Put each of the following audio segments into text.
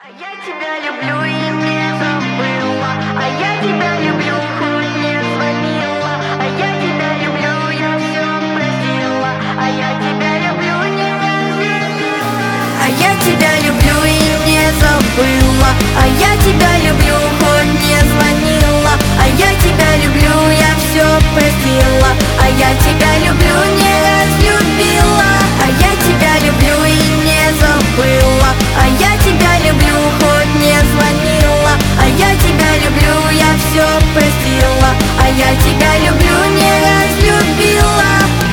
А я тебя люблю и не забыла, а я тебя люблю, хоть не звонила, а я тебя люблю, я все простила, а я тебя люблю, не разлюбила. А я тебя люблю и не забыла, а я тебя люблю, хоть не звонила, а я тебя люблю, я все простила, а я тебя люблю, не разлюбила. А я тебя люблю и не забыла, а я тебя люблю, хоть не звонила, а я тебя люблю, я все простила, а я тебя люблю, не разлюбила.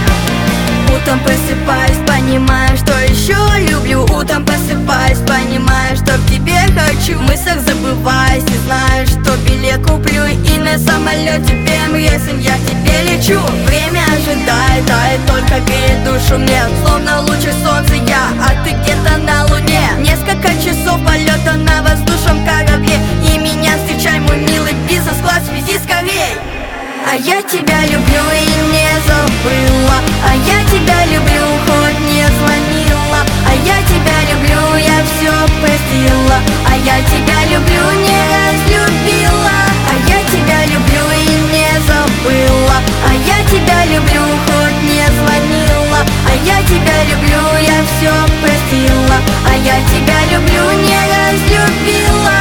Утром просыпаюсь, понимаю, что еще люблю. Утром просыпаюсь, понимаю, что к тебе хочу. В мыслях забываюсь и знаю, что билет куплю, и на самолете первым рейсом я к тебе лечу. Время ожидает, тает только перед душу мне, словно лучик солнца я, а ты где-то на луне. Несколько часов полета на воздушном корабле, и меня встречай, мой милый бизнес-класс, вези скорей. А я тебя люблю и не забыла, а я тебя люблю, хоть не звонила, а я тебя люблю, я все простила, а я тебя люблю, не разлюбила. А я тебя люблю и не забыла, а я тебя люблю, хоть не звонила, а я тебя люблю, я все простила, а я тебя люблю, не разлюбила.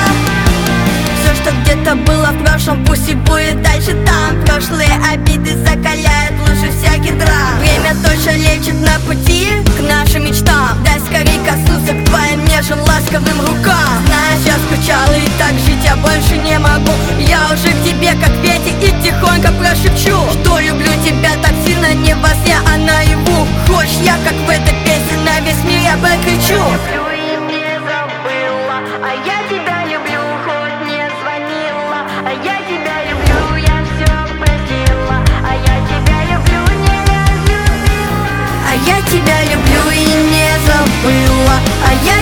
Все, что где-то было в прошлом, пусть и будет дальше там. Прошлые обиды закаляют лучше всяких драм. Время точно лечит на пути к нашим мечтам. Дай скорей коснуться к твоим нежным ласковым рукам. Знаешь, я скучала и так жить я больше не могу. Я уже к тебе как ветер и тихонько прошепчу, что люблю тебя так сильно, не во сне, а наяву. Хочешь, я как в этой песне на весь мир я прокричу. Люблю и не забыла, а я тебя люблю, хоть не звонила, а я тебя люблю, я все простила, а я тебя люблю, не разлюбила. А я тебя люблю и не забыла, а я